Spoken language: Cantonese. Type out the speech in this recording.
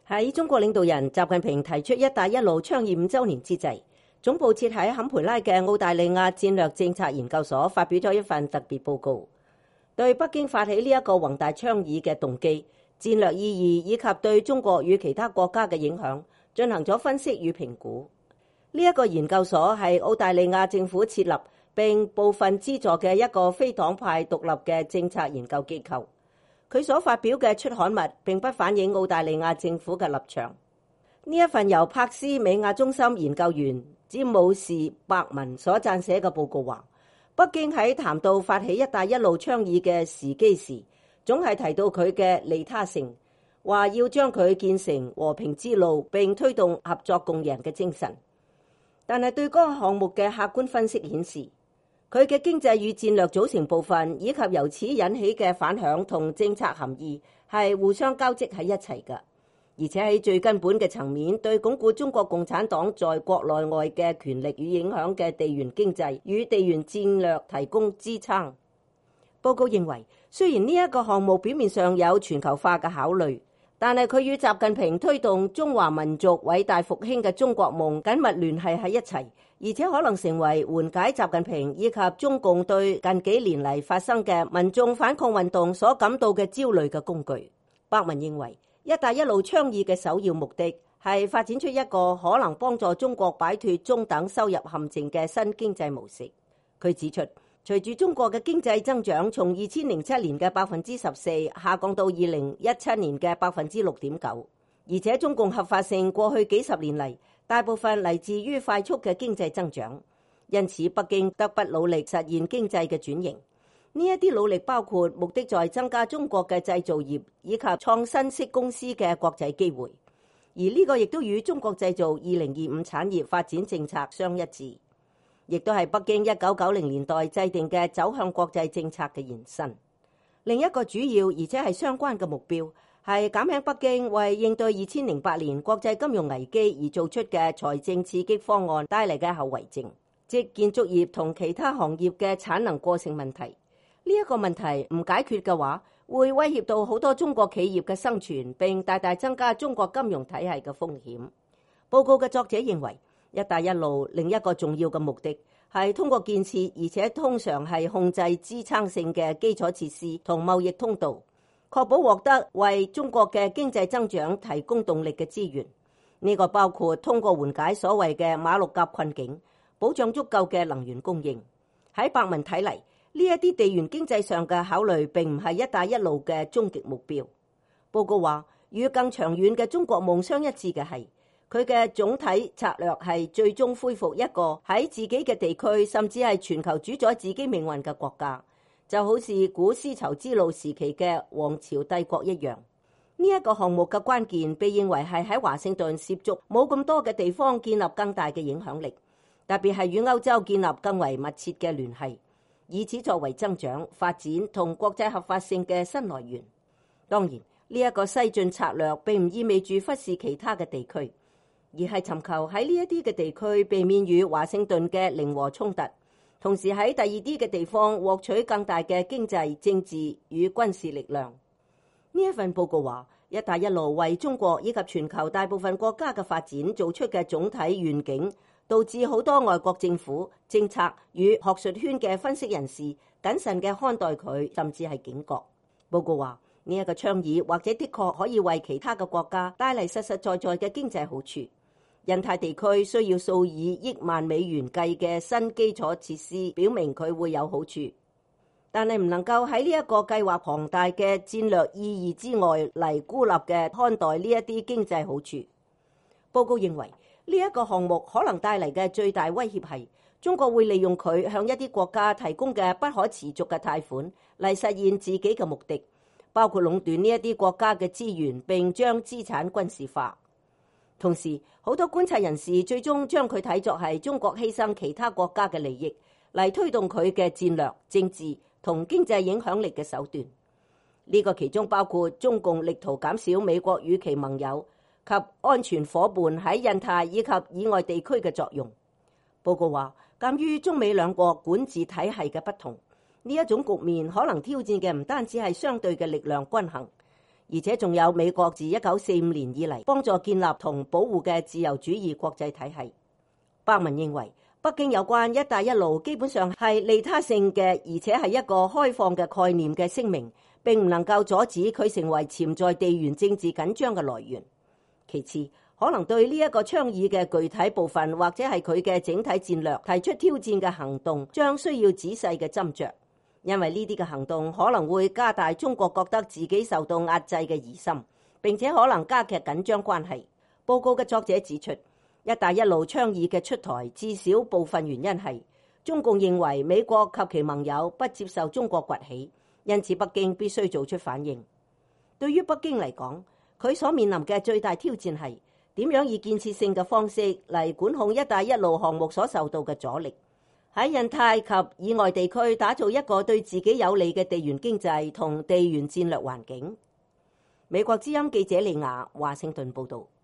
喺中國領導人習近平提出一帶一路倡議5週年之際，總部設喺坎培拉嘅澳大利亞戰略政策研究所發表咗一份特別報告，對北京發起呢一個宏大倡議嘅動機、戰略意義以及對中國與其他國家嘅影響進行咗分析與評估。呢一個研究所係澳大利亞政府設立並部分資助嘅一個非黨派獨立嘅政策研究機構。佢所發表嘅出刊物並不反映澳大利亞政府嘅立場。呢一份由柏斯美亞中心研究員詹姆士伯文所撰寫嘅報告話，北京喺談到發起一帶一路倡議嘅時機時，總係提到佢嘅利他性，話要將佢建成和平之路並推動合作共贏嘅精神。但係對嗰個項目嘅客觀分析顯示，佢嘅經濟與戰略組成部分以及由此引起嘅反響同政策含義係互相交織喺一齊嘅，而且喺最根本嘅層面對鞏固中國共產黨在國內外嘅權力與影響嘅地緣經濟與地緣戰略提供支撐。報告認為，雖然呢一個項目表面上有全球化嘅考慮，但係佢與習近平推動中華民族偉大復興嘅中國夢緊密聯繫喺一齊，而且可能成為緩解習近平以及中共對近幾年嚟發生嘅民眾反抗運動所感到嘅焦慮嘅工具。伯文認為，一帶一路倡議嘅首要目的係發展出一個可能幫助中國擺脫中等收入陷阱嘅新經濟模式。佢指出，隨住中國嘅經濟增長從2007年嘅14%下降到2017年嘅6.9%，而且中共合法性過去幾十年嚟大部分嚟自於快速嘅經濟增長，因此北京得不努力實現經濟嘅轉型。呢一啲努力包括目的在增加中國嘅製造業以及創新式公司嘅國際機會，而呢個亦都與中國製造2025產業發展政策相一致，亦都係北京1990年代制定嘅走向國際政策嘅延伸。另一個主要而且係相關嘅目標係減輕北京為應對2008年國際金融危機而做出嘅財政刺激方案帶嚟嘅後遺症，即建築業同其他行業嘅產能過剩問題。呢一個問題唔解決嘅話，會威脅到好多中國企業嘅生存，並大大增加中國金融體系嘅風險。報告嘅作者認為，一帶一路另一個重要嘅目的係通過建設，而且通常係控制支撐性嘅基礎設施同貿易通道，確保獲得為中國嘅經濟增長提供動力嘅資源。呢個包括通過緩解所謂嘅馬六甲困境，保障足夠嘅能源供應。喺伯文睇嚟，呢一啲地緣經濟上嘅考慮並唔係一帶一路嘅終極目標。報告話，與更長遠嘅中國夢相一致嘅係，佢嘅總體策略係最終恢復一個喺自己嘅地區甚至係全球主宰自己命運嘅國家，就好似古絲綢之路時期嘅王朝帝國一樣。呢一個項目嘅關鍵被認為係喺華盛頓涉足冇咁多嘅地方建立更大嘅影響力，特別係與歐洲建立更為密切嘅聯繫，以此作為增長、發展同國際合法性嘅新來源。當然，呢一個西進策略並唔意味住忽視其他嘅地區，而係尋求喺呢一啲嘅地區避免與華盛頓嘅零和衝突，同時喺第二啲嘅地方獲取更大嘅經濟、政治與軍事力量。呢一份報告話，一帶一路為中國以及全球大部分國家嘅發展做出嘅總體願景，導致好多外國政府、政策與學術圈嘅分析人士謹慎嘅看待佢，甚至係警覺。報告話，呢一個倡議或者的確可以為其他嘅國家帶嚟實實在在嘅經濟好處。印太地區需要數以億萬美元計嘅新基礎設施，表明佢會有好處，但係唔能夠喺呢一個計劃龐大嘅戰略意義之外嚟孤立嘅看待呢一啲經濟好處。報告認為，呢一個項目可能帶嚟嘅最大威脅係中國會利用佢向一啲國家提供嘅不可持續嘅貸款嚟實現自己嘅目的，包括壟斷呢一啲國家嘅資源並將資產軍事化。同時，好多觀察人士最終將佢睇作係中國犧牲其他國家嘅利益嚟推動佢嘅戰略、政治同經濟影響力嘅手段。呢個其中包括中共力圖減少美國與其盟友及安全夥伴喺印太以及以外地區嘅作用。報告話，鑑於中美兩國管治體系嘅不同，呢一種局面可能挑戰嘅唔單止係相對嘅力量均衡， 而且仲有美國自1945年以嚟幫助建立同保護嘅自由主義國際體系。伯文認為，北京有關一帶一路基本上係利他性嘅，而且係一個開放嘅概念嘅聲明，並唔能夠阻止佢成為潛在地緣政治緊張嘅來源。其次，可能對呢一個倡議嘅具體部分或者係佢嘅整體戰略提出挑戰嘅行動，將需要仔細嘅斟酌，因為呢啲嘅行動可能會加大中國覺得自己受到壓制嘅疑心，並且可能加劇緊張關係。報告嘅作者指出，一帶一路倡議嘅出台至少部分原因係中共認為美國及其盟友不接受中國崛起，因此北京必須做出反應。對於北京嚟講，佢所面臨嘅最大挑戰係點樣以建設性嘅方式嚟管控一帶一路項目所受到嘅阻力，喺印太及以外地區打造一個對自己有利嘅地緣經濟同地緣戰略環境。美國之音記者利亞華盛頓報道。